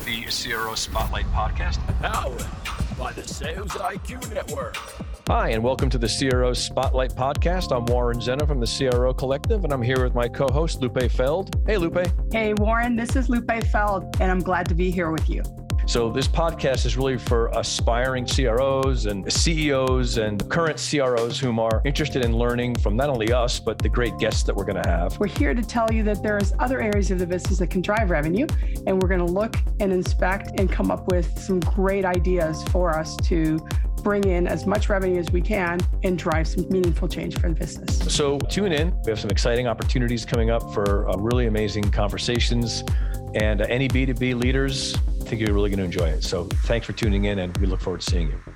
the CRO Spotlight podcast. Powered by the Sales IQ Network. Hi, and welcome to the CRO Spotlight podcast. I'm Warren Zenna from the CRO Collective, and I'm here with my co-host, Lupe Feld. Hey, Lupe. Hey, Warren, this is Lupe Feld, and I'm glad to be here with you. So this podcast is really for aspiring CROs and CEOs and current CROs whom are interested in learning from not only us, but the great guests that we're going to have. We're here to tell you that there's other areas of the business that can drive revenue, and we're going to look and inspect and come up with some great ideas for us to bring in as much revenue as we can and drive some meaningful change for the business. So tune in. We have some exciting opportunities coming up for really amazing conversations, and any B2B leaders, I think you're really going to enjoy it. So thanks for tuning in, and we look forward to seeing you.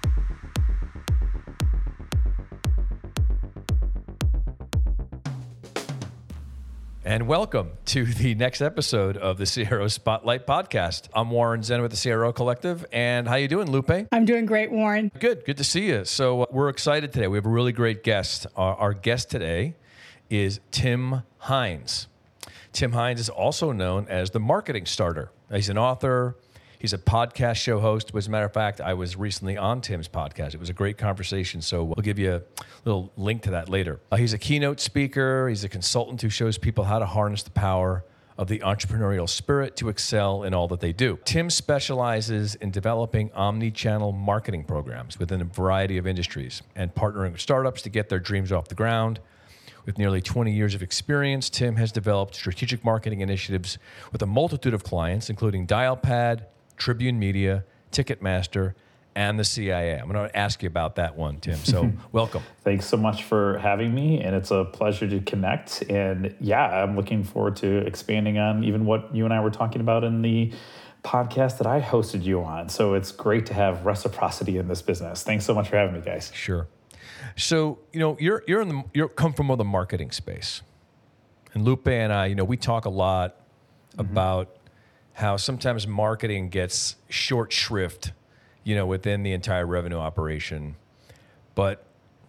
And welcome to the next episode of the CRO Spotlight podcast. I'm Warren Zenna with the CRO Collective. And how you doing, Lupe? I'm doing great, Warren. Good to see you. So we're excited today. We have a really great guest. Our guest today is Tim Hines. Tim Hines is also known as the Marketing Starter. He's an author. He's a podcast show host. As a matter of fact, I was recently on Tim's podcast. It was a great conversation, so we'll give you a little link to that later. He's a keynote speaker. He's a consultant who shows people how to harness the power of the entrepreneurial spirit to excel in all that they do. Tim specializes in developing omni-channel marketing programs within a variety of industries and partnering with startups to get their dreams off the ground. With nearly 20 years of experience, Tim has developed strategic marketing initiatives with a multitude of clients, including Dialpad, Tribune Media, Ticketmaster, and the CIA. I'm going to ask you about that one, Tim. So welcome. Thanks so much for having me, and it's a pleasure to connect. And yeah, I'm looking forward to expanding on even what you and I were talking about in the podcast that I hosted you on. So it's great to have reciprocity in this business. Thanks so much for having me, guys. Sure. So, you're come from the marketing space. And Lupe and I, we talk a lot about how sometimes marketing gets short shrift, within the entire revenue operation. But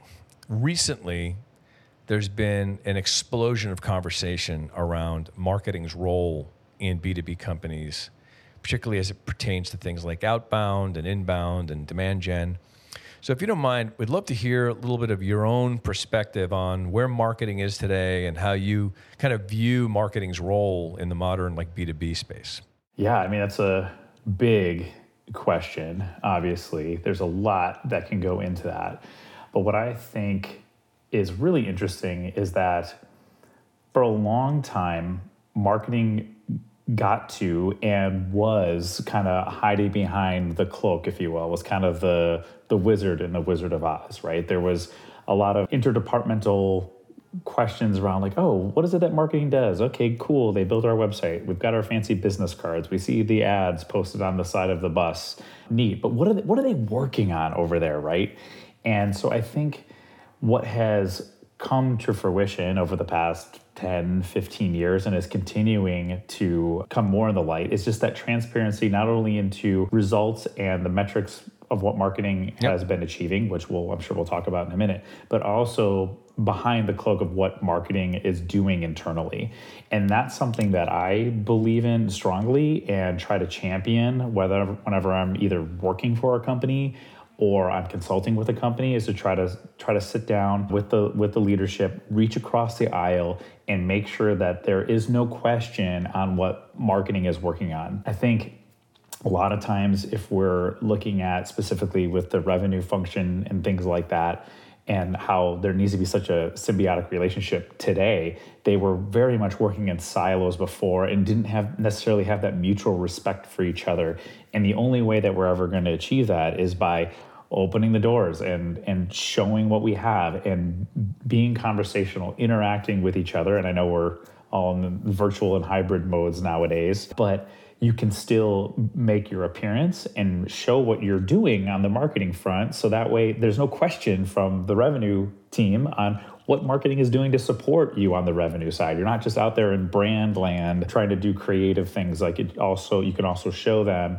recently, there's been an explosion of conversation around marketing's role in B2B companies, particularly as it pertains to things like outbound and inbound and demand gen. So if you don't mind, we'd love to hear a little bit of your own perspective on where marketing is today and how you kind of view marketing's role in the modern B2B space. Yeah, I mean, that's a big question, obviously. There's a lot that can go into that. But what I think is really interesting is that for a long time, marketing got to and was kind of hiding behind the cloak, if you will, was kind of the wizard in the Wizard of Oz, right? There was a lot of interdepartmental questions around what is it that marketing does? Okay, cool. They built our website. We've got our fancy business cards. We see the ads posted on the side of the bus. Neat. But what are they working on over there, right? And so I think what has come to fruition over the past 10, 15 years and is continuing to come more in the light is just that transparency, not only into results and the metrics of what marketing has been achieving, which I'm sure we'll talk about in a minute, but also behind the cloak of what marketing is doing internally. And that's something that I believe in strongly and try to champion whenever I'm either working for a company or I'm consulting with a company, is to try to sit down with the leadership, reach across the aisle, and make sure that there is no question on what marketing is working on. I think a lot of times, if we're looking at specifically with the revenue function and things like that, and how there needs to be such a symbiotic relationship today, they were very much working in silos before and didn't necessarily have that mutual respect for each other. And the only way that we're ever going to achieve that is by opening the doors and showing what we have and being conversational, interacting with each other. And I know we're all in the virtual and hybrid modes nowadays, but you can still make your appearance and show what you're doing on the marketing front. So that way there's no question from the revenue team on what marketing is doing to support you on the revenue side. You're not just out there in brand land trying to do creative things. You can also show them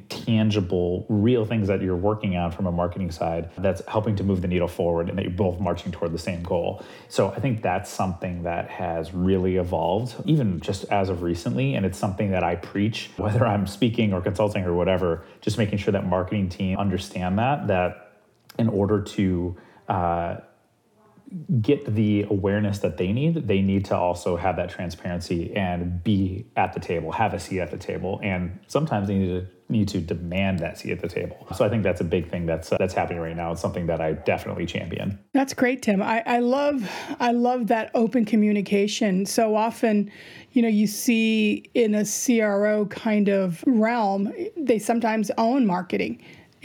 tangible, real things that you're working on from a marketing side that's helping to move the needle forward and that you're both marching toward the same goal. So I think that's something that has really evolved, even just as of recently. And it's something that I preach, whether I'm speaking or consulting or whatever, just making sure that marketing team understand that in order to get the awareness that they need to also have that transparency and be at the table, have a seat at the table. And sometimes they need to demand that seat at the table. So I think that's a big thing that's happening right now. It's something that I definitely champion. That's great, Tim. I love that open communication. So often, you see in a CRO kind of realm, they sometimes own marketing.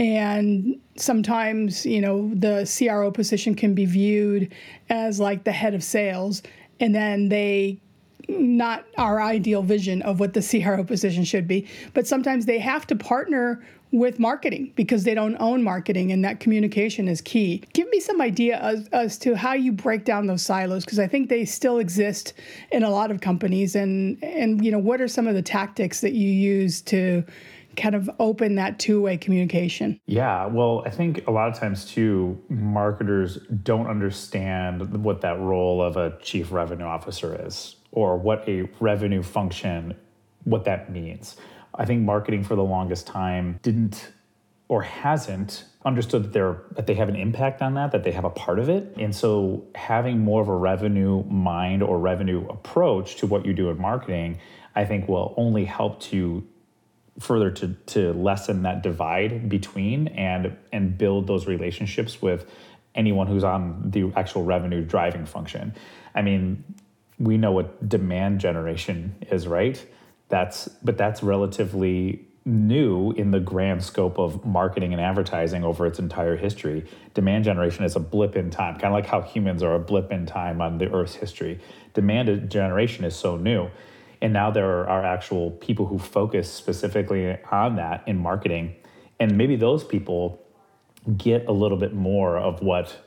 And sometimes, the CRO position can be viewed as like the head of sales, and then they not our ideal vision of what the CRO position should be. But sometimes they have to partner with marketing because they don't own marketing, and that communication is key. Give me some idea as to how you break down those silos, because I think they still exist in a lot of companies. And what are some of the tactics that you use to kind of open that two-way communication? Yeah, well, I think a lot of times too, marketers don't understand what that role of a chief revenue officer is, or what a revenue function, what that means. I think marketing for the longest time didn't or hasn't understood that they have an impact on that they have a part of it. And so having more of a revenue mind or revenue approach to what you do in marketing, I think will only help to further to lessen that divide between and build those relationships with anyone who's on the actual revenue driving function. I mean, we know what demand generation is, right? That's relatively new in the grand scope of marketing and advertising over its entire history. Demand generation is a blip in time, kind of like how humans are a blip in time on the Earth's history. Demand generation is so new. And now there are actual people who focus specifically on that in marketing. And maybe those people get a little bit more of what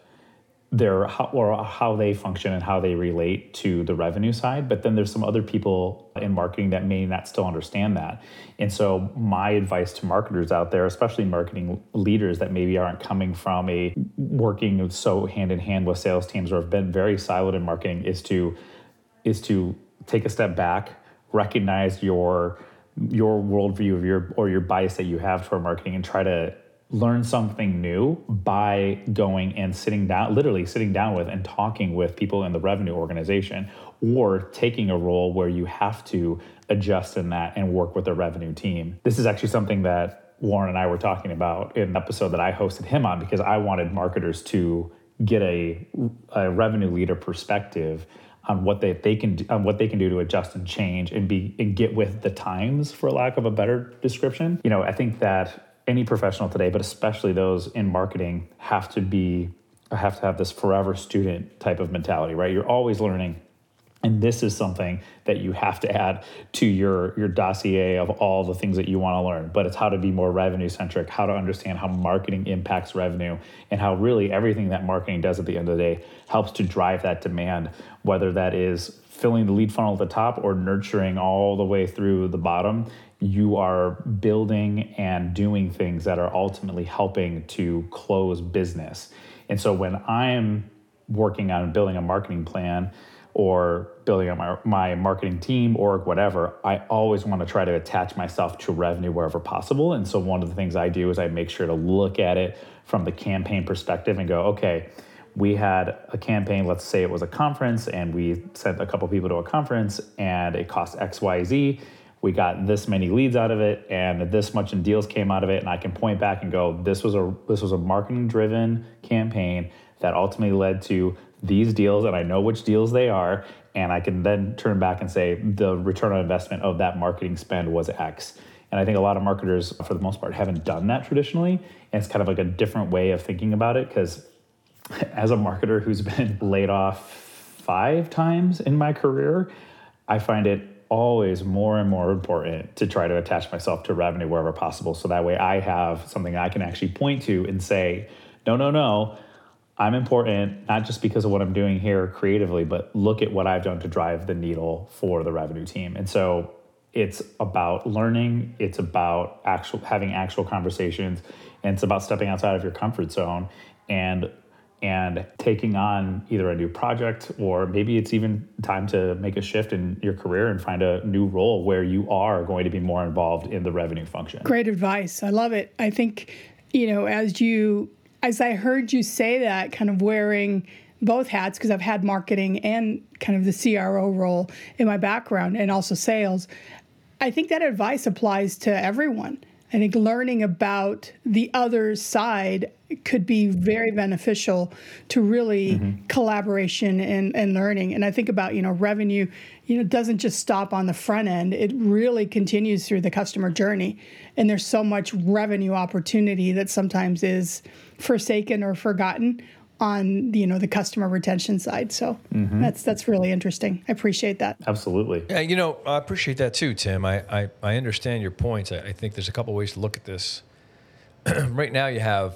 how they function and how they relate to the revenue side. But then there's some other people in marketing that may not still understand that. And so my advice to marketers out there, especially marketing leaders that maybe aren't coming from working so hand in hand with sales teams or have been very siloed in marketing, is to take a step back, recognize your worldview of your bias that you have toward marketing, and try to learn something new by going and literally sitting down with and talking with people in the revenue organization, or taking a role where you have to adjust in that and work with the revenue team. This is actually something that Warren and I were talking about in an episode that I hosted him on, because I wanted marketers to get a revenue leader perspective on what they can do to adjust and change and get with the times, for lack of a better description. I think that any professional today, but especially those in marketing, have to have this forever student type of mentality, right? You're always learning. And this is something that you have to add to your dossier of all the things that you want to learn. But it's how to be more revenue centric, how to understand how marketing impacts revenue, and how really everything that marketing does at the end of the day helps to drive that demand, whether that is filling the lead funnel at the top or nurturing all the way through the bottom. You are building and doing things that are ultimately helping to close business. And so when I'm working on building a marketing plan, or building up my marketing team or whatever, I always want to try to attach myself to revenue wherever possible. And so one of the things I do is I make sure to look at it from the campaign perspective and go, okay, we had a campaign, let's say it was a conference, and we sent a couple people to a conference and it cost XYZ. We got this many leads out of it and this much in deals came out of it. And I can point back and go, this was a marketing driven campaign that ultimately led to these deals, and I know which deals they are, and I can then turn back and say the return on investment of that marketing spend was X. And I think a lot of marketers, for the most part, haven't done that traditionally, and it's kind of like a different way of thinking about it, because as a marketer who's been laid off 5 times in my career, I find it always more and more important to try to attach myself to revenue wherever possible, so that way I have something I can actually point to and say, no, I'm important, not just because of what I'm doing here creatively, but look at what I've done to drive the needle for the revenue team. And so it's about learning, it's about having actual conversations, and it's about stepping outside of your comfort zone and taking on either a new project, or maybe it's even time to make a shift in your career and find a new role where you are going to be more involved in the revenue function. Great advice. I love it. I think, as I heard you say that, kind of wearing both hats, because I've had marketing and kind of the CRO role in my background and also sales, I think that advice applies to everyone. I think learning about the other side could be very beneficial to really collaboration and learning. And I think about, revenue, doesn't just stop on the front end. It really continues through the customer journey. And there's so much revenue opportunity that sometimes is forsaken or forgotten on, the customer retention side. So that's really interesting. I appreciate that. Absolutely. Yeah, I appreciate that too, Tim. I understand your points. I think there's a couple ways to look at this. Right now you have,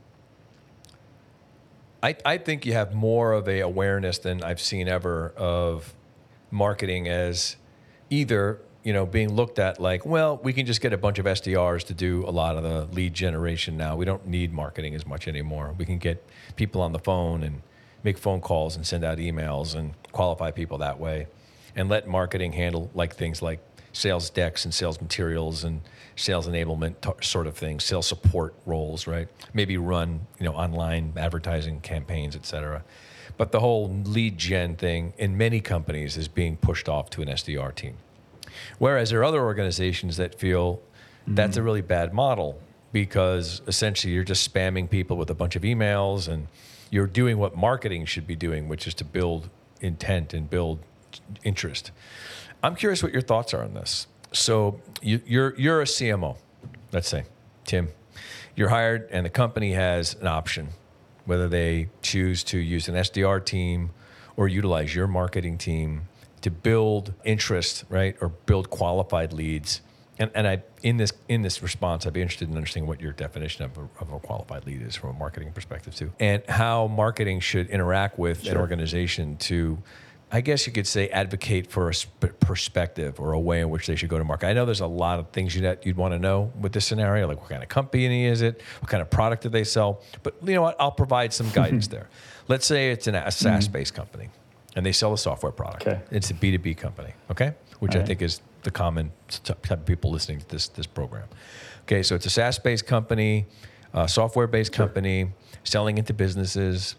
I think you have more of a awareness than I've seen ever of marketing as either, being looked at like, well, we can just get a bunch of SDRs to do a lot of the lead generation now. We don't need marketing as much anymore. We can get people on the phone and make phone calls and send out emails and qualify people that way, and let marketing handle things like sales decks and sales materials and sales enablement sort of things, sales support roles, right? Maybe run, online advertising campaigns, et cetera. But the whole lead gen thing in many companies is being pushed off to an SDR team. Whereas there are other organizations that feel that's a really bad model, because essentially you're just spamming people with a bunch of emails and you're doing what marketing should be doing, which is to build intent and build interest. I'm curious what your thoughts are on this. So you're a CMO, let's say, Tim. You're hired and the company has an option, whether they choose to use an SDR team or utilize your marketing team to build interest, right, or build qualified leads. And I in this response, I'd be interested in understanding what your definition of a qualified lead is from a marketing perspective too, and how marketing should interact with an organization to, I guess you could say, advocate for a perspective or a way in which they should go to market. I know there's a lot of things you'd want to know with this scenario, like what kind of company is it, what kind of product do they sell. But you know what? I'll provide some guidance there. Let's say it's a SaaS-based company, and they sell a software product. Okay. It's a B2B company, okay? Which I think is the common type of people listening to this program. Okay, so it's a SaaS-based company, software-based company, selling into businesses,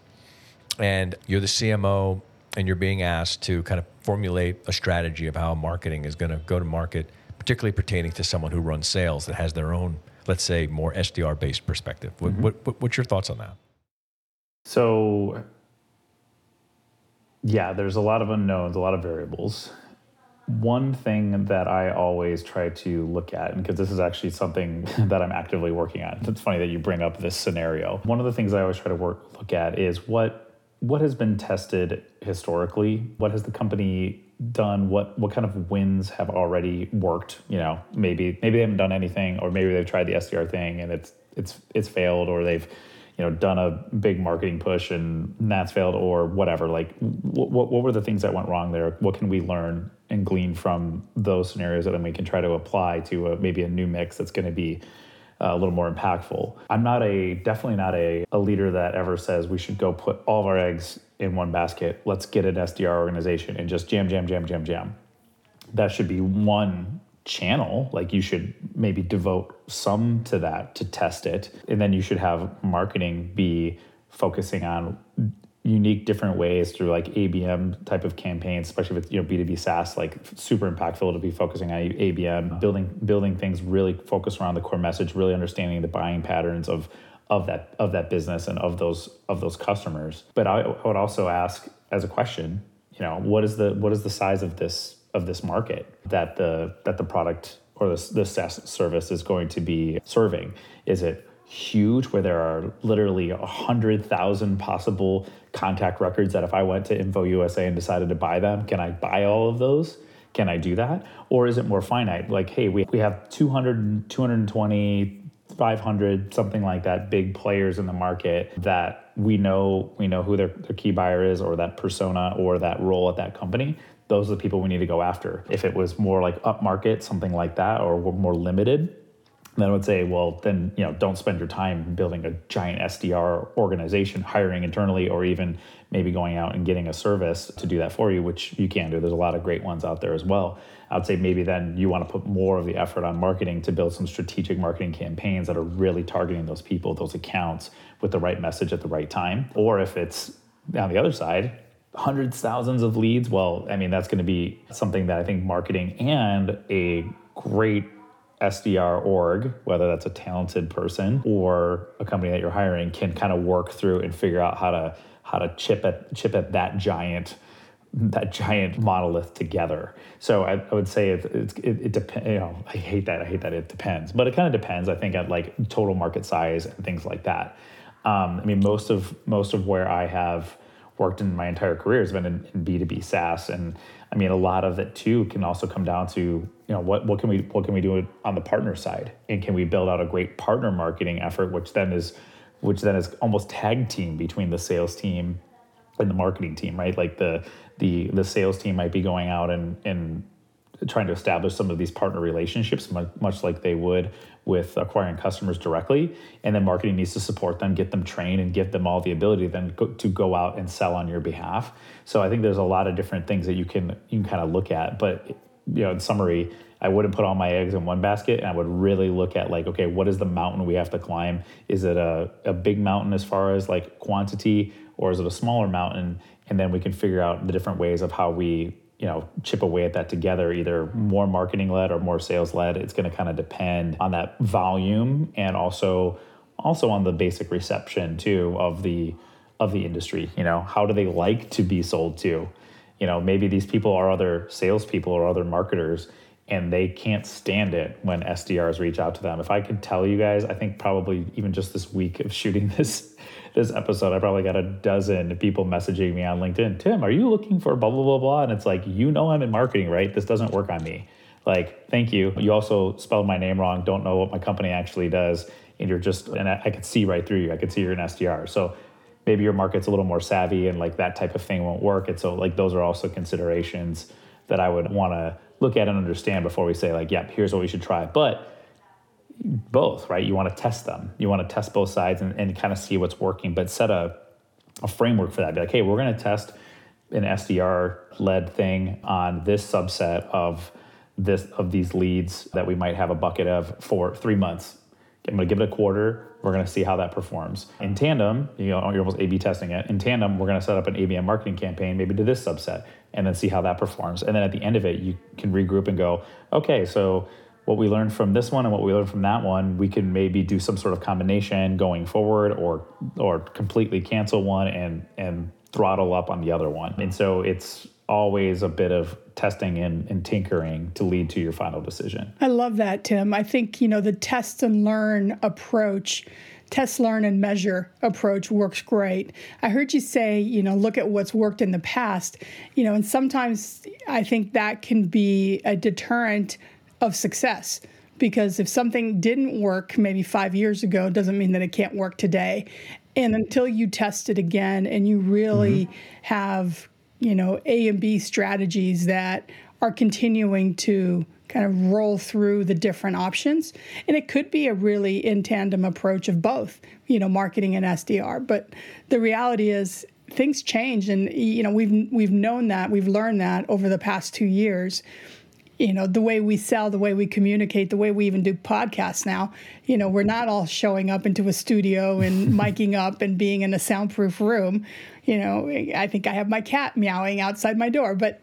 and you're the CMO, and you're being asked to kind of formulate a strategy of how marketing is going to go to market, particularly pertaining to someone who runs sales that has their own, let's say, more SDR-based perspective. What's your thoughts on that? So, yeah, there's a lot of unknowns, a lot of variables. One thing that I always try to look at, and because this is actually something that I'm actively working on, it's funny that you bring up this scenario. One of the things I always try to look at is what has been tested historically? What has the company done? What kind of wins have already worked? Maybe they haven't done anything, or maybe they've tried the SDR thing and it's failed, or they've done a big marketing push and that's failed, or whatever. Like what were the things that went wrong there? What can we learn and glean from those scenarios that then we can try to apply to maybe a new mix that's going to be a little more impactful? I'm definitely not a leader that ever says we should go put all of our eggs in one basket. Let's get an SDR organization and just jam. That should be one channel. Like, you should maybe devote some to that to test it. And then you should have marketing be focusing on unique different ways through like ABM type of campaigns, especially with B2B SaaS, like super impactful to be focusing on ABM, building things really focused around the core message, really understanding the buying patterns of that business and of those customers. But I would also ask as a question, what is the size of this market that the product or the SaaS service is going to be serving? Is it huge, where there are literally 100,000 possible contact records that if I went to Info USA and decided to buy them, can I buy all of those? Can I do that? Or is it more finite? Like, hey, we have 200, 220, 500, something like that, big players in the market that we know who their key buyer is, or that persona or that role at that company. those are the people we need to go after. If it was more like upmarket, something like that, or more limited, then I would say, well, then, don't spend your time building a giant SDR organization, hiring internally, or even maybe going out and getting a service to do that for you, which you can do. There's a lot of great ones out there as well. I would say maybe then you want to put more of the effort on marketing to build some strategic marketing campaigns that are really targeting those people, those accounts, with the right message at the right time. Or if it's on the other side, hundreds, thousands of leads, well, I mean, that's going to be something that I think marketing and a great SDR org, whether that's a talented person or a company that you're hiring, can kind of work through and figure out how to chip at that giant monolith together. So I would say it depends. I hate that it depends, but it kind of depends. I think at like total market size and things like that. I mean, most of where I have worked in my entire career has been in B2B SaaS, and I mean, a lot of it too can also come down to what can we do on the partner side, and can we build out a great partner marketing effort, which then is almost tag team between the sales team and the marketing team, right? Like the sales team might be going out and trying to establish some of these partner relationships, much like they would with acquiring customers directly. And then marketing needs to support them, get them trained, and give them all the ability then to go out and sell on your behalf. So I think there's a lot of different things that you can kind of look at. But in summary, I wouldn't put all my eggs in one basket, and I would really look at like, okay, what is the mountain we have to climb? Is it a big mountain as far as like quantity, or is it a smaller mountain? And then we can figure out the different ways of how we chip away at that together, either more marketing led or more sales led. It's going to kind of depend on that volume, and also on the basic reception too of the industry. How do they like to be sold to? Maybe these people are other salespeople or other marketers, and they can't stand it when SDRs reach out to them. If I could tell you guys, I think probably even just this week of shooting this episode, I probably got a dozen people messaging me on LinkedIn. Tim, are you looking for blah, blah, blah, blah? And it's like, I'm in marketing, right? This doesn't work on me. Like, thank you. You also spelled my name wrong. Don't know what my company actually does. And I could see right through you. I could see you're an SDR. So maybe your market's a little more savvy, and like that type of thing won't work. And so like those are also considerations that I would want to look at and understand before we say like, yep, here's what we should try. But both, right? You want to test them. You want to test both sides and kind of see what's working, but set a framework for that. Be like, hey, we're going to test an SDR-led thing on this subset of these leads that we might have a bucket of for 3 months. I'm going to give it a quarter. We're going to see how that performs. In tandem, you're almost A/B testing it. In tandem, we're going to set up an ABM marketing campaign, maybe to this subset, and then see how that performs. And then at the end of it, you can regroup and go, okay, so what we learned from this one and what we learned from that one, we can maybe do some sort of combination going forward, or completely cancel one and throttle up on the other one. And so it's always a bit of testing and tinkering to lead to your final decision. I love that, Tim. I think, the test and learn approach, test, learn, and measure approach works great. I heard you say, look at what's worked in the past, and sometimes I think that can be a deterrent of success, because if something didn't work maybe 5 years ago, doesn't mean that it can't work today. And until you test it again and you really have, A and B strategies that are continuing to kind of roll through the different options. And it could be a really in tandem approach of both, marketing and SDR. But the reality is things change, and, we've known that, we've learned that over the past 2 years. The way we sell, the way we communicate, the way we even do podcasts now, we're not all showing up into a studio and miking up and being in a soundproof room. I think I have my cat meowing outside my door, but,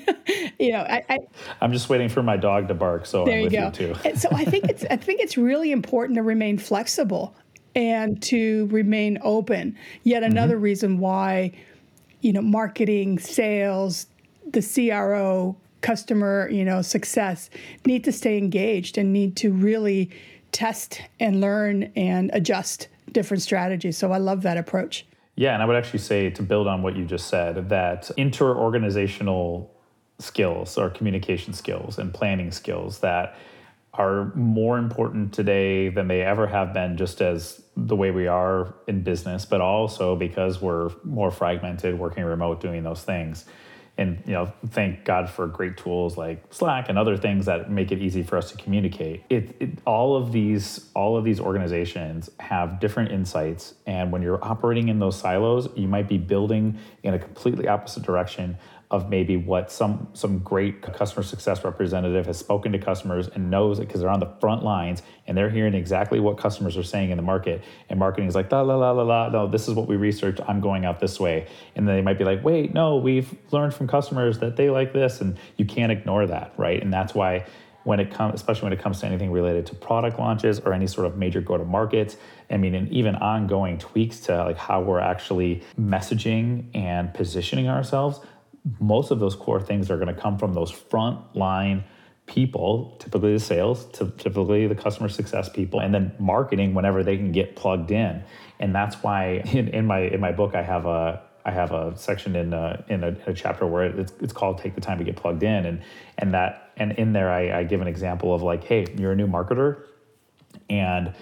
I'm just waiting for my dog to bark, so I'm with you too. So I think it's really important to remain flexible and to remain open. Yet another reason why, marketing, sales, the CRO, customer, success need to stay engaged and need to really test and learn and adjust different strategies. So I love that approach. Yeah, and I would actually say, to build on what you just said, that inter-organizational skills or communication skills and planning skills that are more important today than they ever have been, just as the way we are in business, but also because we're more fragmented, working remote, doing those things. And thank God for great tools like Slack and other things that make it easy for us to communicate. All of these organizations have different insights, and when you're operating in those silos, you might be building in a completely opposite direction of maybe what some great customer success representative has spoken to customers and knows it because they're on the front lines and they're hearing exactly what customers are saying in the market. And marketing is like, la, la, la, la, la, no, this is what we researched. I'm going out this way. And then they might be like, wait, no, we've learned from customers that they like this. And you can't ignore that, right? And that's why especially when it comes to anything related to product launches or any sort of major go-to-markets, and even ongoing tweaks to like how we're actually messaging and positioning ourselves, most of those core things are going to come from those front line people, typically the sales, typically the customer success people, and then marketing whenever they can get plugged in. And that's why in my book I have a section in a chapter where it's called "Take the Time to Get Plugged In," and in there I give an example of like, hey, you're a new marketer, and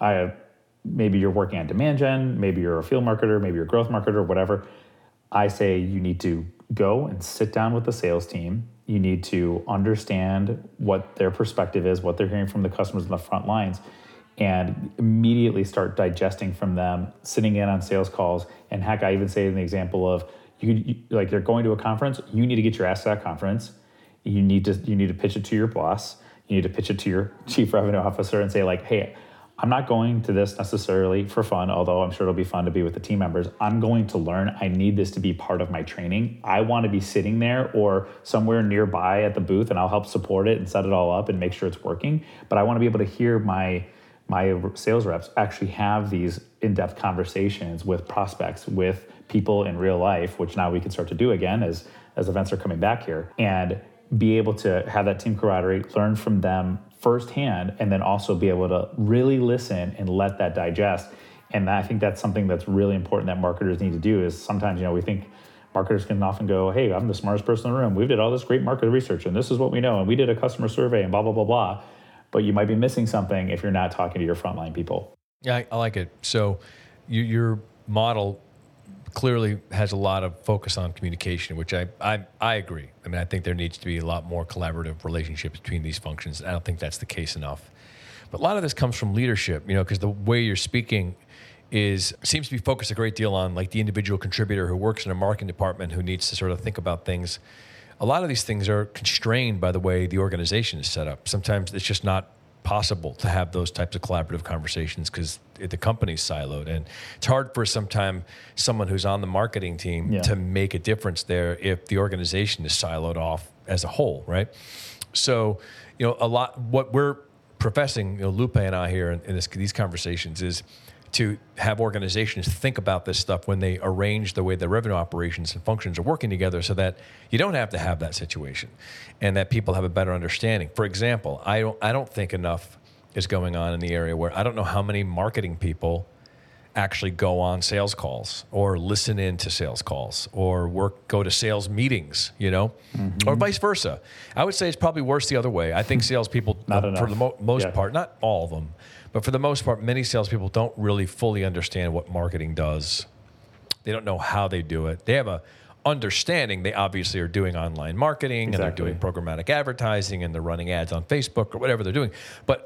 maybe you're working on demand gen, maybe you're a field marketer, maybe you're a growth marketer, whatever. I say you need to go and sit down with the sales team. You need to understand what their perspective is, what they're hearing from the customers in the front lines, and immediately start digesting from them, sitting in on sales calls. And heck, I even say in the example of you're going to a conference, you need to get your ass to that conference. You need to pitch it to your boss. You need to pitch it to your chief revenue officer and say like, hey, I'm not going to this necessarily for fun, although I'm sure it'll be fun to be with the team members. I'm going to learn. I need this to be part of my training. I want to be sitting there or somewhere nearby at the booth, and I'll help support it and set it all up and make sure it's working. But I want to be able to hear my sales reps actually have these in-depth conversations with prospects, with people in real life, which now we can start to do again as events are coming back here, and be able to have that team camaraderie, learn from them firsthand, and then also be able to really listen and let that digest. And I think that's something that's really important that marketers need to do. Is sometimes, we think marketers can often go, hey, I'm the smartest person in the room. We did all this great market research and this is what we know. And we did a customer survey and blah, blah, blah, blah. But you might be missing something if you're not talking to your frontline people. Yeah, I like it. So your model clearly has a lot of focus on communication, which I agree. I think there needs to be a lot more collaborative relationships between these functions. I don't think that's the case enough. But a lot of this comes from leadership, because the way you're speaking seems to be focused a great deal on like the individual contributor who works in a marketing department who needs to sort of think about things. A lot of these things are constrained by the way the organization is set up. Sometimes it's just not possible to have those types of collaborative conversations because the company's siloed, and it's hard for someone who's on the marketing team to make a difference there if the organization is siloed off as a whole, right? So, a lot what we're professing, Lupe and I here in these conversations is to have organizations think about this stuff when they arrange the way the revenue operations and functions are working together, so that you don't have to have that situation, and that people have a better understanding. For example, I don't think enough is going on in the area where I don't know how many marketing people actually go on sales calls or listen into sales calls or go to sales meetings, or vice versa. I would say it's probably worse the other way. I think salespeople, for the most part, not all of them, but for the most part, many salespeople don't really fully understand what marketing does. They don't know how they do it. They have a understanding. They obviously are doing online marketing and they're doing programmatic advertising and they're running ads on Facebook or whatever they're doing. But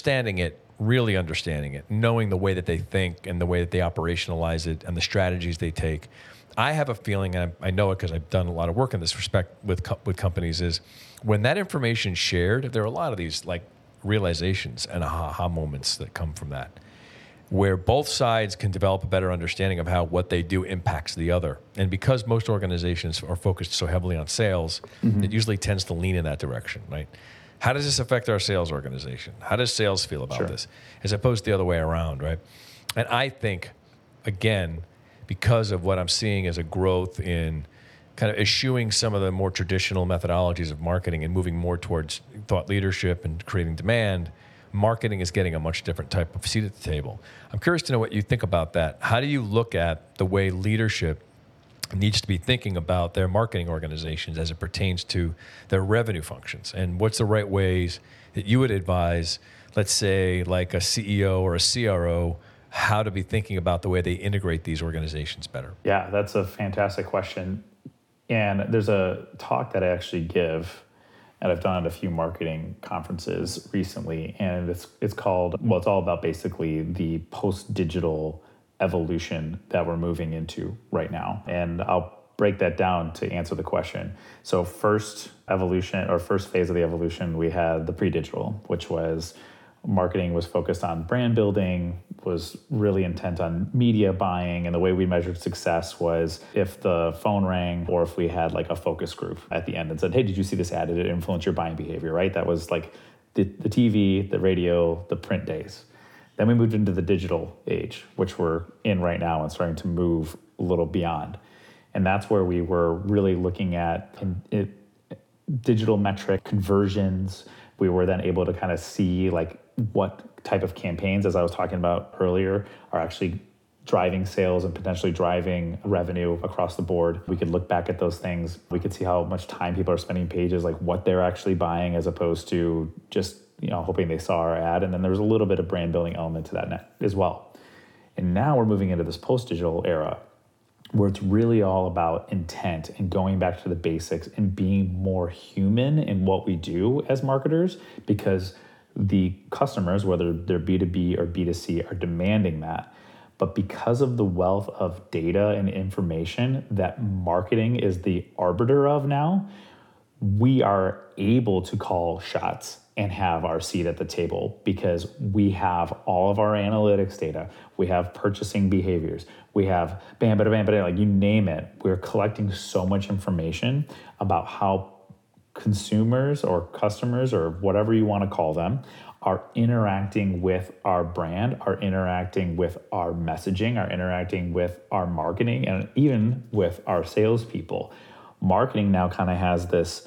really understanding it, knowing the way that they think and the way that they operationalize it and the strategies they take. I have a feeling, and I know it because I've done a lot of work in this respect with companies, is when that information is shared, there are a lot of these like realizations and aha moments that come from that, where both sides can develop a better understanding of how what they do impacts the other. And because most organizations are focused so heavily on sales, it usually tends to lean in that direction, right? How does this affect our sales organization? How does sales feel about this? As opposed to the other way around, right? And I think, again, because of what I'm seeing as a growth in kind of eschewing some of the more traditional methodologies of marketing and moving more towards thought leadership and creating demand, marketing is getting a much different type of seat at the table. I'm curious to know what you think about that. How do you look at the way leadership needs to be thinking about their marketing organizations as it pertains to their revenue functions? And what's the right ways that you would advise, let's say, like a CEO or a CRO, how to be thinking about the way they integrate these organizations better? Yeah, that's a fantastic question. And there's a talk that I actually give, and I've done at a few marketing conferences recently, and it's called, well, it's all about basically the post-digital evolution that we're moving into right now. And I'll break that down to answer the question. So first phase of the evolution, we had the pre-digital, which was marketing was focused on brand building, was really intent on media buying. And the way we measured success was if the phone rang or if we had like a focus group at the end and said, hey, did you see this ad? Did it influence your buying behavior, right? That was like the TV, the radio, the print days. Then we moved into the digital age, which we're in right now and starting to move a little beyond. And that's where we were really looking at digital metric conversions. We were then able to kind of see like what type of campaigns, as I was talking about earlier, are actually driving sales and potentially driving revenue across the board. We could look back at those things. We could see how much time people are spending pages, like what they're actually buying as opposed to just, hoping they saw our ad. And then there was a little bit of brand building element to that as well. And now we're moving into this post-digital era where it's really all about intent and going back to the basics and being more human in what we do as marketers, because the customers, whether they're B2B or B2C, are demanding that. But because of the wealth of data and information that marketing is the arbiter of now, we are able to call shots and have our seat at the table because we have all of our analytics data. We have purchasing behaviors. We have like you name it. We're collecting so much information about how consumers or customers or whatever you want to call them are interacting with our brand, are interacting with our messaging, are interacting with our marketing, and even with our salespeople. Marketing now kind of has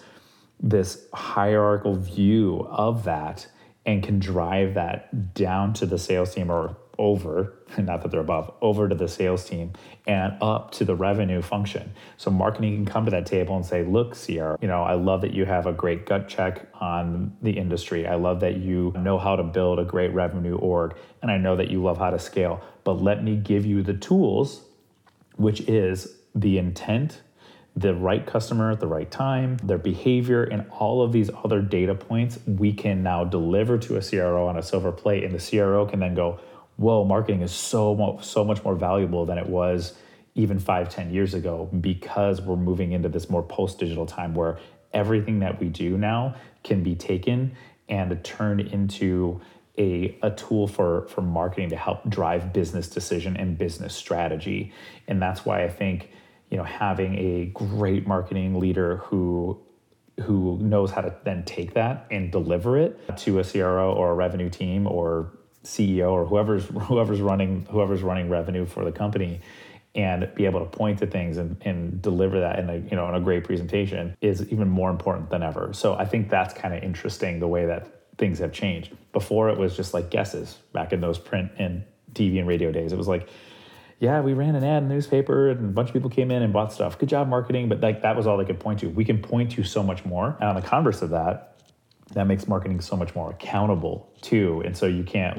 this hierarchical view of that and can drive that down to the sales team or over, not that they're above, over to the sales team and up to the revenue function. So marketing can come to that table and say, look, Sierra, I love that you have a great gut check on the industry. I love that you know how to build a great revenue org. And I know that you love how to scale, but let me give you the tools, which is the intent, the right customer at the right time, their behavior, and all of these other data points we can now deliver to a CRO on a silver plate. And the CRO can then go, whoa, marketing is so much more valuable than it was even 5-10 years ago, because we're moving into this more post-digital time where everything that we do now can be taken and turned into a tool for marketing to help drive business decision and business strategy. And that's why I think, having a great marketing leader who knows how to then take that and deliver it to a CRO or a revenue team or CEO or whoever's running revenue for the company, and be able to point to things and deliver that in a great presentation is even more important than ever. So I think that's kind of interesting, the way that things have changed. Before it was just like guesses back in those print and TV and radio days. It was like, yeah, we ran an ad in the newspaper and a bunch of people came in and bought stuff. Good job marketing. But that was all they could point to. We can point to so much more. And on the converse of that makes marketing so much more accountable too. And so you can't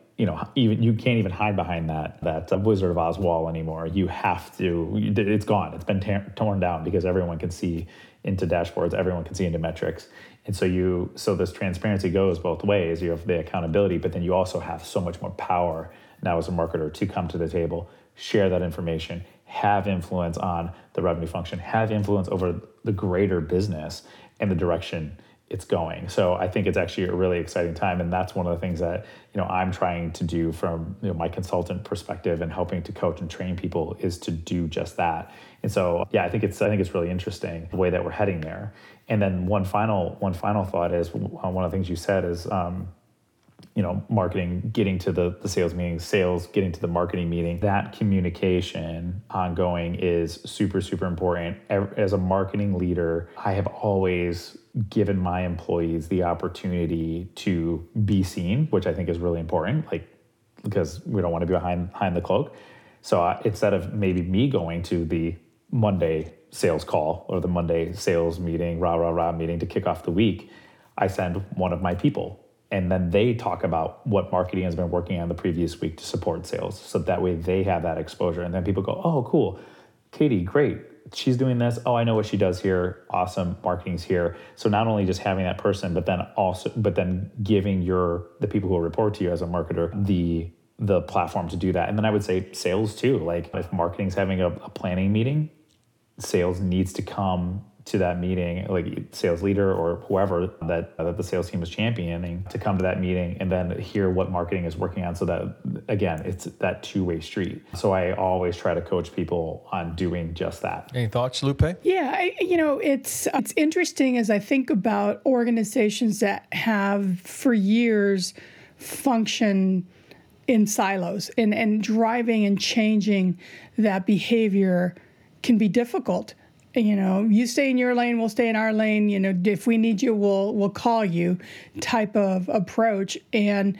you can't even hide behind that Wizard of Oz wall anymore. You have to, it's gone. It's been torn down because everyone can see into dashboards, everyone can see into metrics. And so this transparency goes both ways. You have the accountability, but then you also have so much more power now as a marketer to come to the table, share that information, have influence on the revenue function, have influence over the greater business and the direction it's going. So I think it's actually a really exciting time. And that's one of the things that, I'm trying to do from my consultant perspective and helping to coach and train people is to do just that. And so, I think it's really interesting the way that we're heading there. And then one final thought is, one of the things you said is, marketing getting to the sales meeting, sales getting to the marketing meeting. That communication ongoing is super, super important. As a marketing leader, I have always given my employees the opportunity to be seen, which I think is really important, because we don't want to be behind the cloak. So instead of maybe me going to the Monday sales call or the Monday sales meeting, rah meeting to kick off the week, I send one of my people. And then they talk about what marketing has been working on the previous week to support sales. So that way they have that exposure. And then people go, oh, cool. Katie, great. she's doing this. Oh, I know what she does here. Awesome. Marketing's here. So not only just having that person, but then giving the people who report to you as a marketer, the platform to do that. And then I would say sales too. Like if marketing's having a planning meeting, sales needs to come to that meeting, like sales leader or whoever that the sales team is championing, to come to that meeting and then hear what marketing is working on, so that, again, it's that two-way street. So I always try to coach people on doing just that. Any thoughts, Lupe? Yeah, it's interesting as I think about organizations that have for years functioned in silos, and driving and changing that behavior can be difficult. You stay in your lane, we'll stay in our lane. If we need you, we'll call you type of approach. And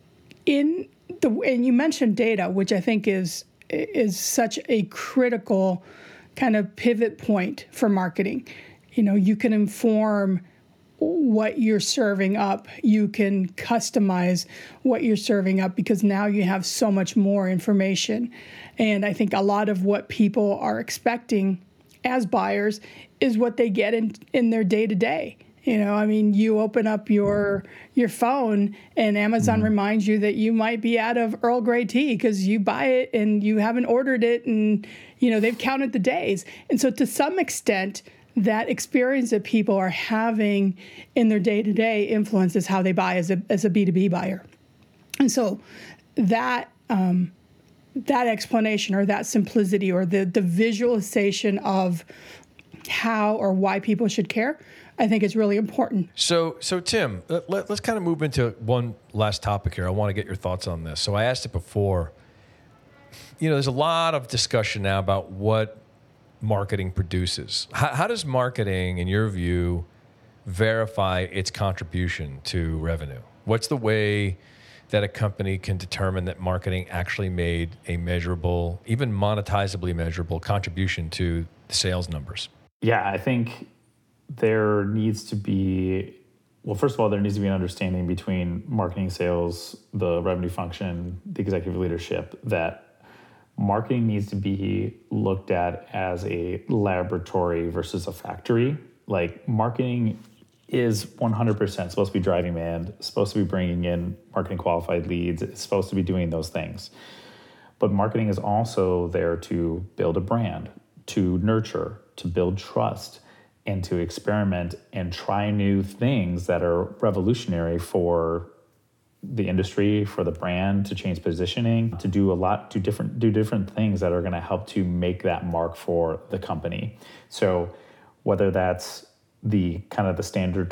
and you mentioned data, which I think is such a critical kind of pivot point for marketing. You can inform what you're serving up. You can customize what you're serving up because now you have so much more information. And I think a lot of what people are expecting as buyers is what they get in their day-to-day. You open up your phone and Amazon reminds you that you might be out of Earl Grey tea because you buy it and you haven't ordered it, and they've counted the days. And so to some extent, that experience that people are having in their day-to-day influences how they buy as a B2B buyer. And so that explanation, or that simplicity, or the visualization of how or why people should care, I think is really important. So Tim, let's kind of move into one last topic here. I want to get your thoughts on this. So I asked it before. There's a lot of discussion now about what marketing produces. How does marketing, in your view, verify its contribution to revenue? What's the way that a company can determine that marketing actually made a measurable, even monetizably measurable contribution to the sales numbers? Yeah, I think there needs to be, first of all, there needs to be an understanding between marketing, sales, the revenue function, the executive leadership, that marketing needs to be looked at as a laboratory versus a factory. Like, marketing is 100% supposed to be driving demand, supposed to be bringing in marketing qualified leads, it's supposed to be doing those things. But marketing is also there to build a brand, to nurture, to build trust, and to experiment and try new things that are revolutionary for the industry, for the brand, to change positioning, to do different things that are going to help to make that mark for the company. So whether that's the kind of the standard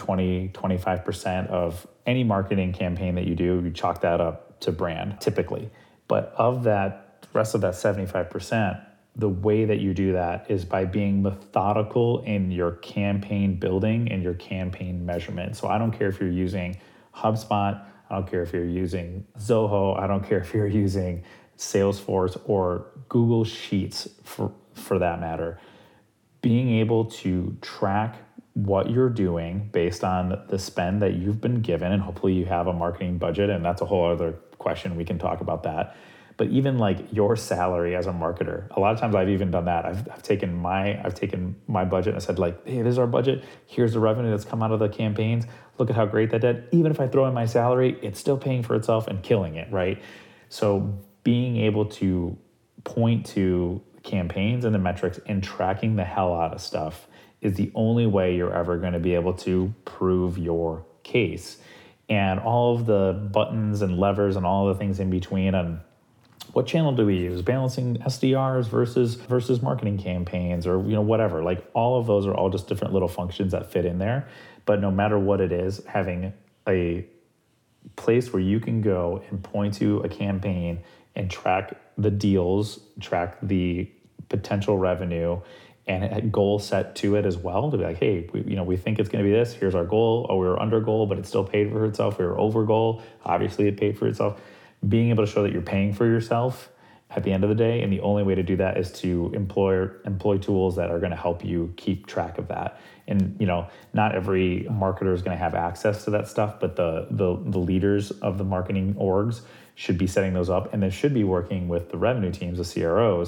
20-25% of any marketing campaign that you do, you chalk that up to brand typically. But of that rest of that 75%, the way that you do that is by being methodical in your campaign building and your campaign measurement. So I don't care if you're using HubSpot, I don't care if you're using Zoho, I don't care if you're using Salesforce or Google Sheets for that matter. Being able to track what you're doing based on the spend that you've been given, and hopefully you have a marketing budget, and that's a whole other question. We can talk about that. But even like your salary as a marketer, a lot of times I've even done that. I've taken my budget and I said, like, hey, this is our budget. Here's the revenue that's come out of the campaigns. Look at how great that did. Even if I throw in my salary, it's still paying for itself and killing it, right? So being able to point to campaigns and the metrics and tracking the hell out of stuff is the only way you're ever going to be able to prove your case. And all of the buttons and levers and all the things in between on what channel do we use, balancing SDRs versus marketing campaigns, or whatever. Like, all of those are all just different little functions that fit in there. But no matter what it is, having a place where you can go and point to a campaign and track the deals, track the potential revenue, and a goal set to it as well, to be like, hey, we think it's going to be this. Here's our goal. Oh, we were under goal, but it still paid for itself. We were over goal. Obviously, it paid for itself. Being able to show that you're paying for yourself at the end of the day, and the only way to do that is to employ tools that are going to help you keep track of that. And not every marketer is going to have access to that stuff, but the leaders of the marketing orgs should be setting those up, and they should be working with the revenue teams, the CROs,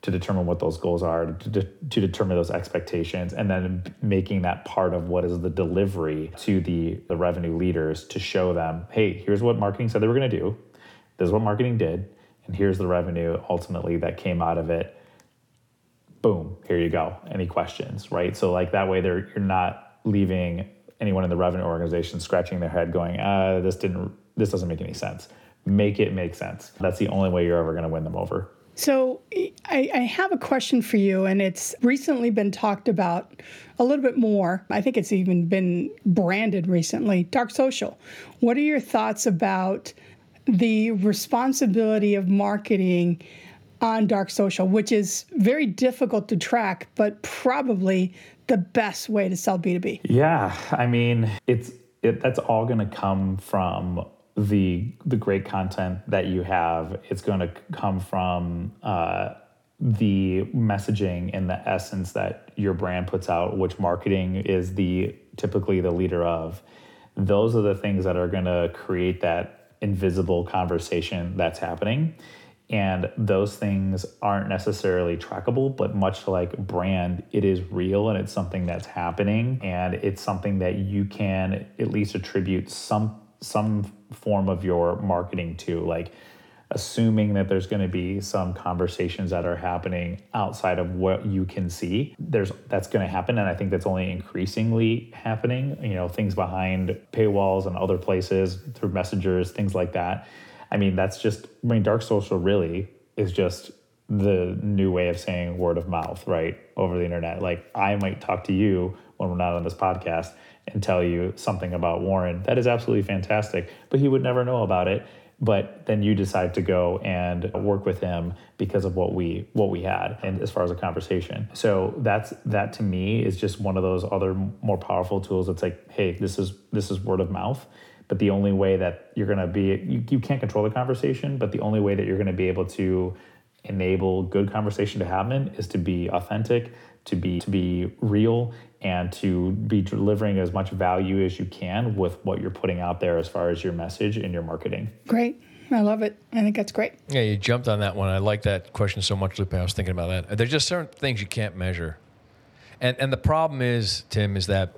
to determine what those goals are, to determine those expectations, and then making that part of what is the delivery to the revenue leaders to show them, hey, here's what marketing said they were going to do. This is what marketing did. And here's the revenue ultimately that came out of it. Boom, here you go. Any questions, right? So like that way you're not leaving anyone in the revenue organization scratching their head going, this doesn't make any sense. Make it make sense. That's the only way you're ever going to win them over. So I have a question for you, and it's recently been talked about a little bit more. I think it's even been branded recently, dark social. What are your thoughts about the responsibility of marketing on dark social, which is very difficult to track, but probably the best way to sell B2B? Yeah, I mean, that's all going to come from the great content that you have. It's going to come from the messaging and the essence that your brand puts out, which marketing is typically the leader of. Those are the things that are going to create that invisible conversation that's happening. And those things aren't necessarily trackable, but much like brand, it is real and it's something that's happening. And it's something that you can at least attribute some form of your marketing to, like assuming that there's going to be some conversations that are happening outside of what you can see. That's going to happen. And I think that's only increasingly happening, things behind paywalls and other places through messengers, things like that. I mean, dark social really is just the new way of saying word of mouth, right? Over the internet. Like I might talk to you when we're not on this podcast and tell you something about Warren. That is absolutely fantastic, but he would never know about it. But then you decide to go and work with him because of what we had, and as far as a conversation. So that to me is just one of those other more powerful tools. It's like, hey, this is word of mouth. But the only way that you're going to be, you can't control the conversation, but the only way that you're going to be able to enable good conversation to happen is to be authentic, to be real, and to be delivering as much value as you can with what you're putting out there as far as your message and your marketing. Great. I love it. I think that's great. Yeah, you jumped on that one. I like that question so much, Lupe. I was thinking about that. There's just certain things you can't measure. And the problem is, Tim, is that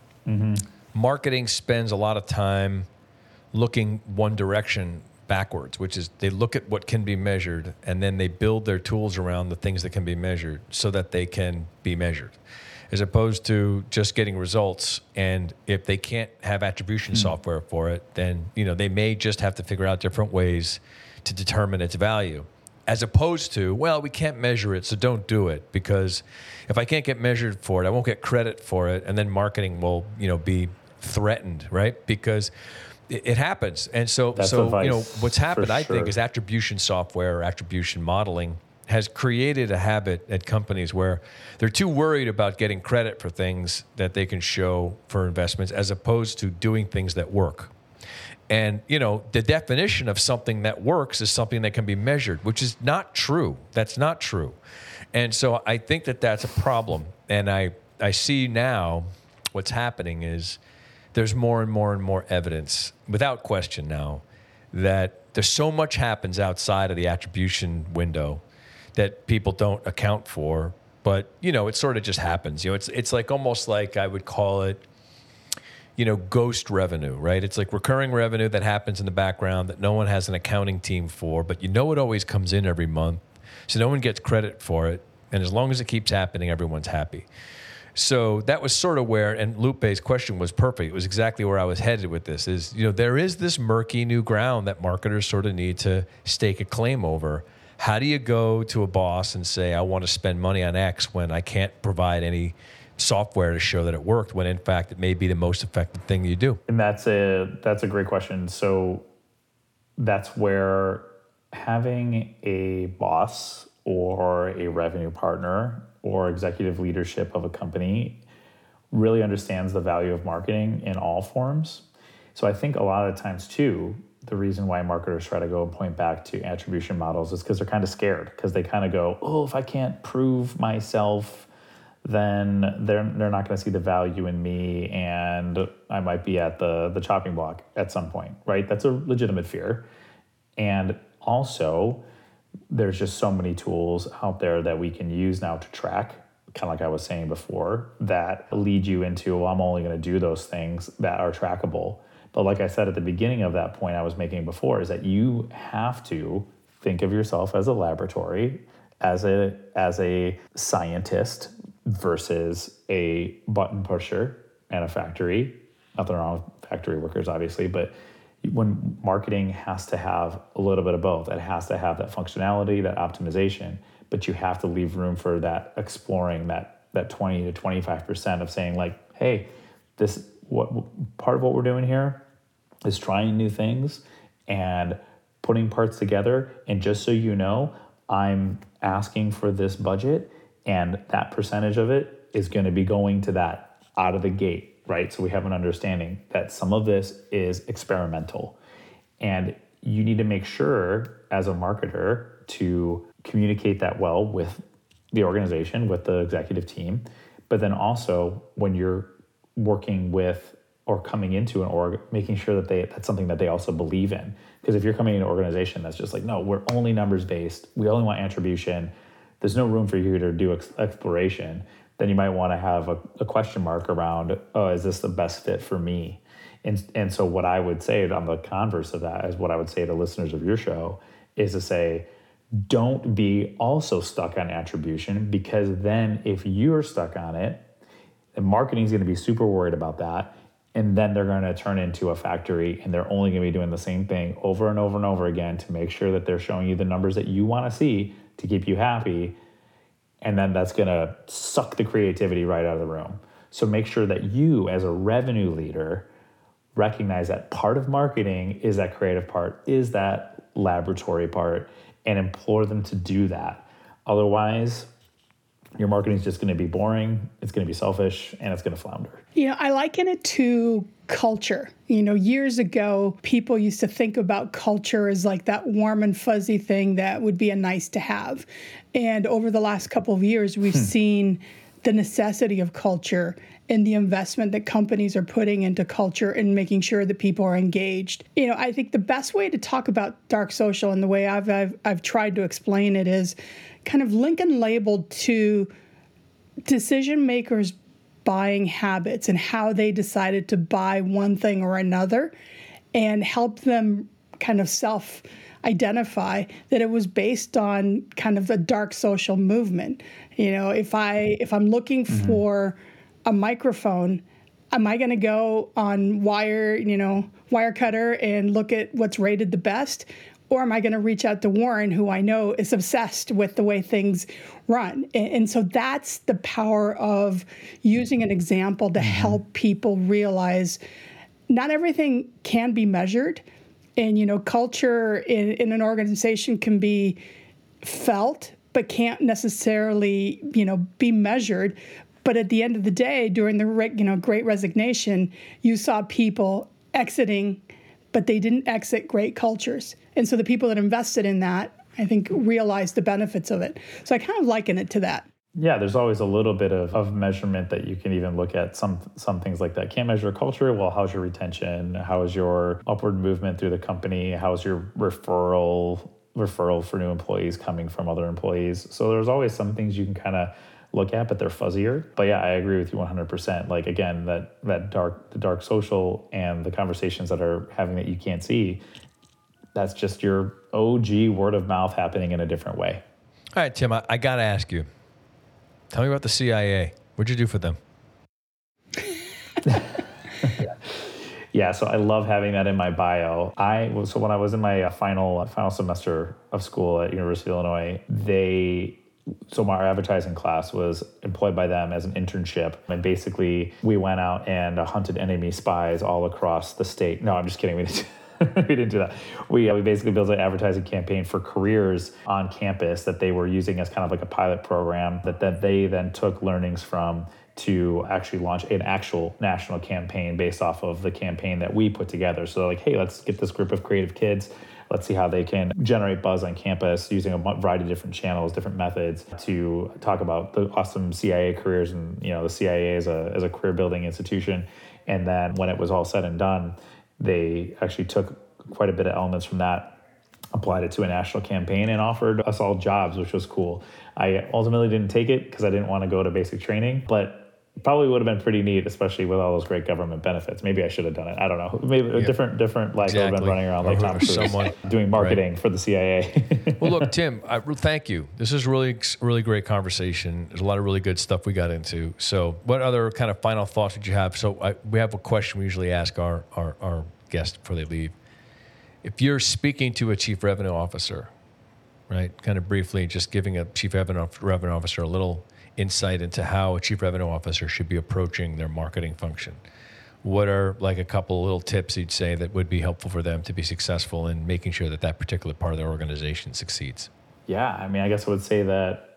marketing spends a lot of time looking one direction backwards, which is they look at what can be measured and then they build their tools around the things that can be measured so that they can be measured, as opposed to just getting results. And if they can't have attribution software for it, then they may just have to figure out different ways to determine its value, as opposed to, well, we can't measure it, so don't do it, because if I can't get measured for it, I won't get credit for it, and then marketing will be threatened, right? Because it happens. And so what's happened, I think, is attribution software or attribution modeling has created a habit at companies where they're too worried about getting credit for things that they can show for investments, as opposed to doing things that work. And, the definition of something that works is something that can be measured, which is not true. That's not true. And so I think that that's a problem. And I see now what's happening is there's more and more and more evidence, without question now, that there's so much happens outside of the attribution window that people don't account for. But, it sort of just happens. It's like almost like I would call it, ghost revenue, right? It's like recurring revenue that happens in the background that no one has an accounting team for, but it always comes in every month. So no one gets credit for it. And as long as it keeps happening, everyone's happy. So that was sort of where, and Lupe's question was perfect. It was exactly where I was headed with this is, there is this murky new ground that marketers sort of need to stake a claim over. How do you go to a boss and say, I want to spend money on X when I can't provide any software to show that it worked, when in fact it may be the most effective thing you do? And that's a great question. So that's where having a boss or a revenue partner or executive leadership of a company really understands the value of marketing in all forms. So I think a lot of the times too, the reason why marketers try to go and point back to attribution models is because they're kind of scared, because they kind of go, oh, if I can't prove myself, then they're not going to see the value in me, and I might be at the chopping block at some point, right? That's a legitimate fear. And also, there's just so many tools out there that we can use now to track, kind of like I was saying before, that lead you into, well, I'm only going to do those things that are trackable. But like I said at the beginning of that point I was making before, is that you have to think of yourself as a laboratory, as a scientist versus a button pusher and a factory. Nothing wrong with factory workers, obviously, but when marketing has to have a little bit of both. It has to have that functionality, that optimization, but you have to leave room for that exploring, that 20 to 25% of saying like, hey, what part of what we're doing here is trying new things and putting parts together. And just so you know, I'm asking for this budget, and that percentage of it is going to be going to that out of the gate. Right? So we have an understanding that some of this is experimental, and you need to make sure as a marketer to communicate that well with the organization, with the executive team, but then also when you're working with or coming into an org, making sure that that's something that they also believe in. Because if you're coming into an organization that's just like, no, we're only numbers based, we only want attribution, there's no room for you to do exploration, then you might want to have a question mark around, oh, is this the best fit for me? And so what I would say on the converse of that is what I would say to listeners of your show is to say, don't be also stuck on attribution, because then if you're stuck on it, the marketing is going to be super worried about that. And then they're going to turn into a factory, and they're only going to be doing the same thing over and over and over again to make sure that they're showing you the numbers that you want to see to keep you happy. And then that's going to suck the creativity right out of the room. So make sure that you, as a revenue leader, recognize that part of marketing is that creative part, is that laboratory part, and implore them to do that. Otherwise, your marketing is just going to be boring, it's going to be selfish, and it's going to flounder. I liken it to culture. Years ago, people used to think about culture as like that warm and fuzzy thing that would be a nice to have. And over the last couple of years, we've seen the necessity of culture and the investment that companies are putting into culture and making sure that people are engaged. I think the best way to talk about dark social, and the way I've tried to explain it, is kind of link and labeled to decision makers' buying habits and how they decided to buy one thing or another, and help them kind of self-identify that it was based on kind of a dark social movement. If I'm looking for a microphone, am I going to go on Wirecutter and look at what's rated the best? Or am I going to reach out to Warren, who I know is obsessed with the way things run? And so that's the power of using an example to help people realize not everything can be measured. And, culture in an organization can be felt, but can't necessarily, be measured. But at the end of the day, during the Great Resignation, you saw people exiting, but they didn't exit great cultures. And so the people that invested in that, I think, realized the benefits of it. So I kind of liken it to that. Yeah, there's always a little bit of measurement that you can even look at. Some things like that. Can't measure culture. Well, how's your retention? How is your upward movement through the company? How's your referral for new employees coming from other employees? So there's always some things you can kind of look at, but they're fuzzier. But yeah, I agree with you 100%. Like, again, the dark social and the conversations that are having that you can't see, that's just your OG word of mouth happening in a different way. All right, Tim, I got to ask you. Tell me about the CIA. What'd you do for them? Yeah, so I love having that in my bio. So when I was in my final semester of school at University of Illinois, my advertising class was employed by them as an internship. And basically, we went out and hunted enemy spies all across the state. No, I'm just kidding. We didn't do that. We basically built an advertising campaign for careers on campus that they were using as kind of like a pilot program that they then took learnings from to actually launch an actual national campaign based off of the campaign that we put together. So they're like, hey, let's get this group of creative kids. Let's see how they can generate buzz on campus using a variety of different channels, different methods to talk about the awesome CIA careers and, the CIA as a career building institution. And then when it was all said and done, they actually took quite a bit of elements from that applied it to a national campaign and offered us all jobs, which was cool. I ultimately didn't take it because I didn't want to go to basic training, but probably would have been pretty neat, especially with all those great government benefits. Maybe I should have done it. I don't know. Maybe a different life. I would have been running around like Tom Cruise, doing marketing for the CIA. Well, look, Tim, thank you. This is really great conversation. There's a lot of really good stuff we got into. So what other kind of final thoughts did you have? So we have a question we usually ask our guests before they leave. If you're speaking to a chief revenue officer, right, kind of briefly, just giving a chief revenue officer a little insight into how a chief revenue officer should be approaching their marketing function. What are like a couple little tips you'd say that would be helpful for them to be successful in making sure that particular part of their organization succeeds? Yeah, I mean, I guess I would say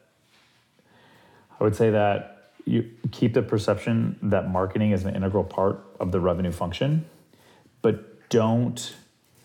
that you keep the perception that marketing is an integral part of the revenue function, but don't,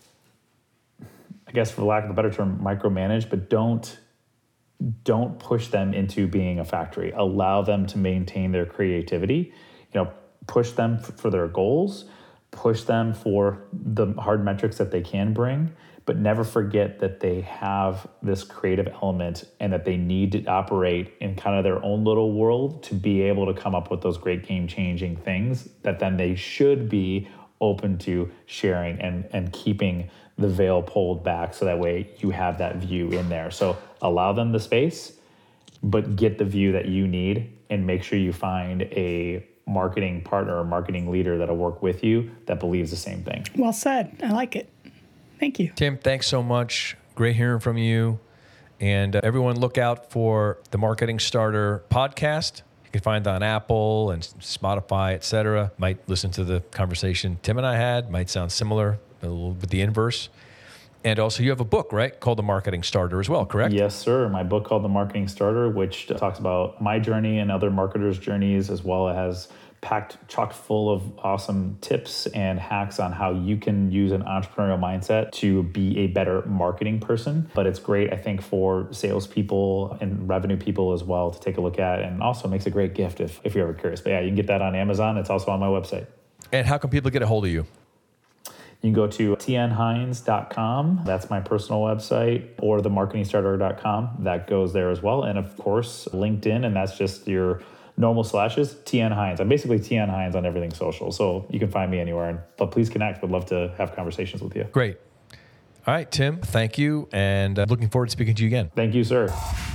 I guess for lack of a better term, micromanage, but don't push them into being a factory. Allow them to maintain their creativity, push them for their goals, push them for the hard metrics that they can bring, but never forget that they have this creative element and that they need to operate in kind of their own little world to be able to come up with those great game-changing things that then they should be open to sharing and keeping the veil pulled back so that way you have that view in there. So allow them the space, but get the view that you need and make sure you find a marketing partner or marketing leader that'll work with you that believes the same thing. Well said. I like it. Thank you. Tim, thanks so much. Great hearing from you. And everyone look out for the Marketing Starter podcast. You can find it on Apple and Spotify, et cetera. Might listen to the conversation Tim and I had. Might sound similar, a little bit the inverse. And also you have a book, right, called The Marketing Starter as well, correct? Yes, sir. My book called The Marketing Starter, which talks about my journey and other marketers' journeys, as well as chock full of awesome tips and hacks on how you can use an entrepreneurial mindset to be a better marketing person. But it's great, I think, for salespeople and revenue people as well to take a look at, and also makes a great gift if you're ever curious. But yeah, you can get that on Amazon. It's also on my website. And how can people get a hold of you? You can go to tnhines.com. That's my personal website, or themarketingstarter.com. That goes there as well. And of course, LinkedIn, and that's just your normal slashes, TN Hines. I'm basically TN Hines on everything social. So you can find me anywhere. But please connect. Would love to have conversations with you. Great. All right, Tim, thank you. And looking forward to speaking to you again. Thank you, sir.